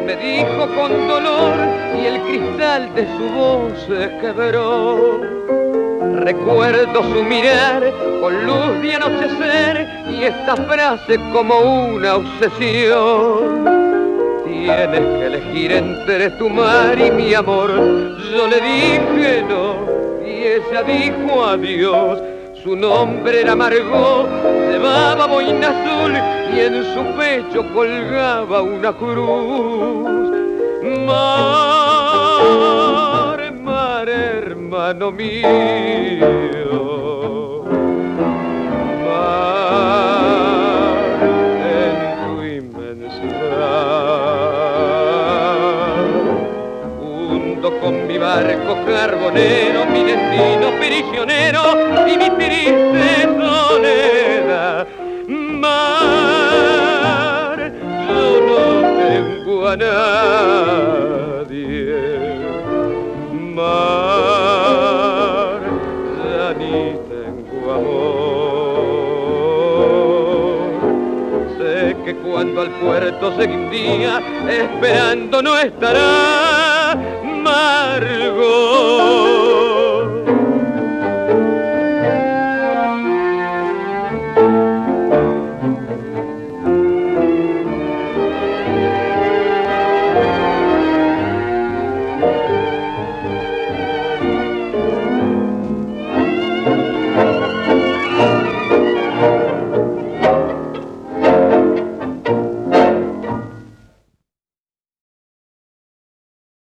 me dijo con dolor y el cristal de su voz se quebró. Recuerdo su mirar con luz de anochecer y esta frase como una obsesión. Tienes que elegir entre tu mar y mi amor. Yo le dije no y ella dijo adiós. Su nombre era Margot, llevaba boina azul y en su pecho colgaba una cruz. Mar, mar, hermano mío, mar en tu inmensidad. Hundo con mi barco carbonero mi destino prisionero y mi triste soledad. Mar, yo no tengo a nadie. Mar, ya ni tengo amor. Sé que cuando al puerto llegue un día, esperando no estará Margot.